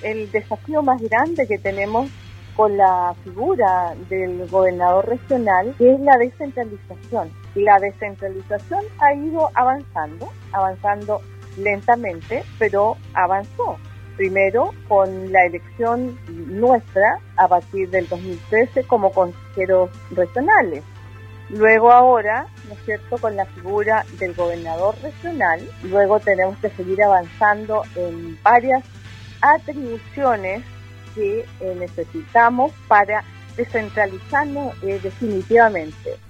el desafío más grande que tenemos con la figura del gobernador regional, que es la descentralización. La descentralización ha ido avanzando lentamente, pero avanzó. Primero con la elección nuestra a partir del 2013 como consejeros regionales. Luego ahora, ¿no es cierto?, con la figura del gobernador regional. Luego tenemos que seguir avanzando en varias atribuciones que necesitamos para descentralizarnos definitivamente.